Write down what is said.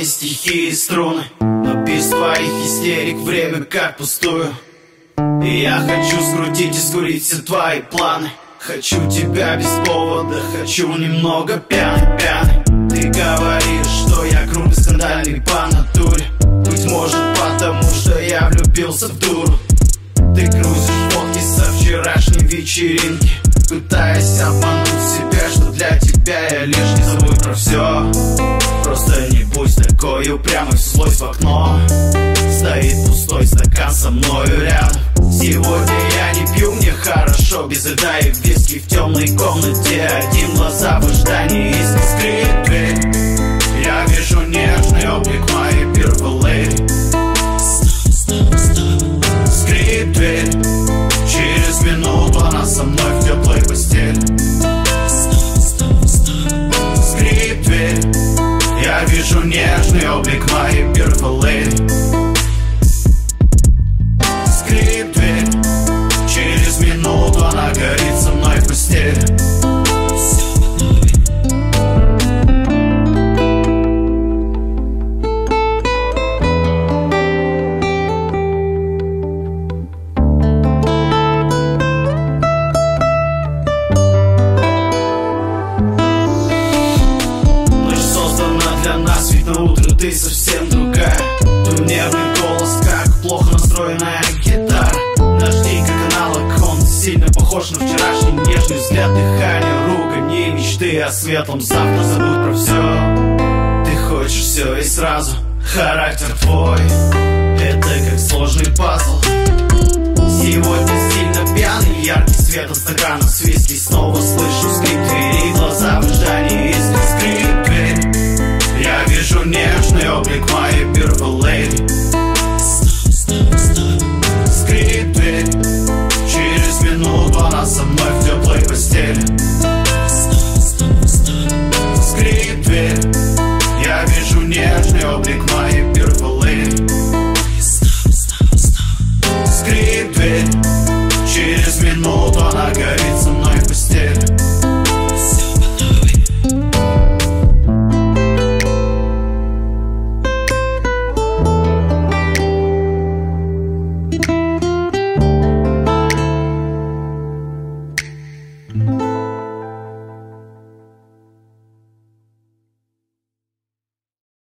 мои стихи и струны, но без твоих истерик время как пустую. И я хочу скрутить и скурить все твои планы. Хочу тебя без повода, хочу немного пьяный. Ты говоришь, что я грубый, скандальный по натуре. Быть может потому, что я влюбился в дуру. Ты грузишь фотки со вчерашней вечеринки, пытаясь обмануть себя, что для тебя я лишний. Забудь про все, просто не будь такой упрямый. Злость в окно, стоит пустой стакан со мною рядом. Сегодня я не пью, мне хорошо, без льда и виски в темной комнате. Один глаза в ожидании искры. Скрипит дверь, я вижу нежный облик моей первой леди. Скрипит дверь, через минуту она со мной в теплой постели. Скрипит дверь, я вижу нежный облик моей первой леди. Скрипит дверь, через минуту она горит со мной в постели. Утро ты совсем другая. Твой нервный голос, как плохо настроенная гитара. Наш день как аналог, он сильно похож на вчерашний нежный взгляд. Дыхание, ругань и мечты о светлом завтра. Забудь про все, ты хочешь все и сразу. Характер твой, это как сложный пазл. Сегодня сильно пьяный, яркий свет от стакана с виски. Снова